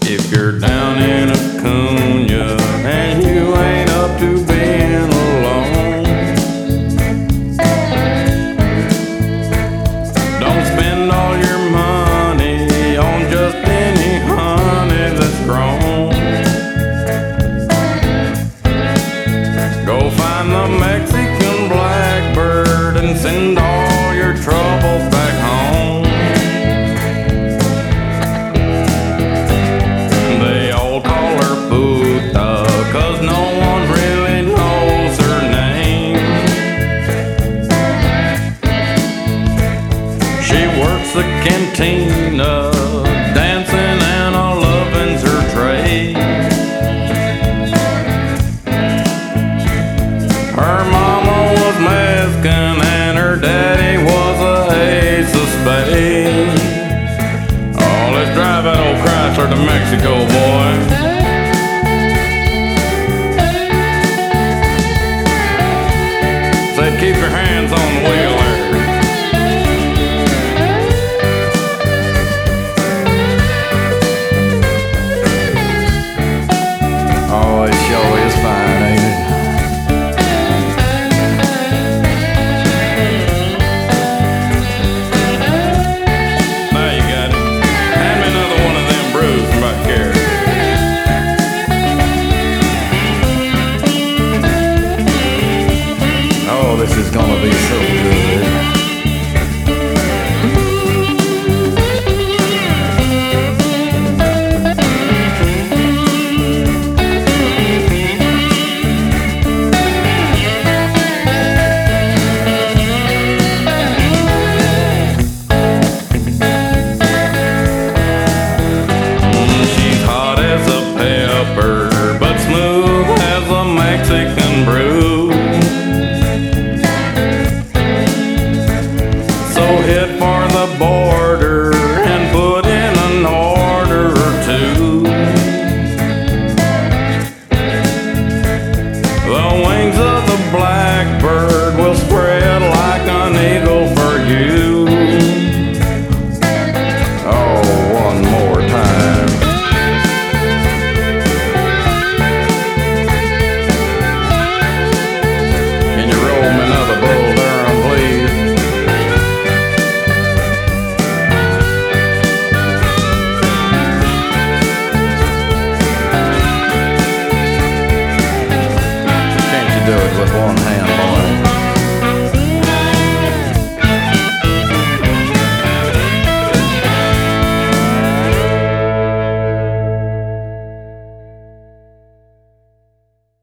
If you're down in Acuna and you ain't up to being alone, don't spend all your money on just any honey that's grown. Go find the Mexican blackbird and send all your troubles back home. They all call her Puta, 'cause no one really knows her name. She works the cantina, dancing and a lovin's her trade. Her mama was Mexican and her daddy was a ace of spades. Oh, let's drive that old Chrysler to Mexico, boy.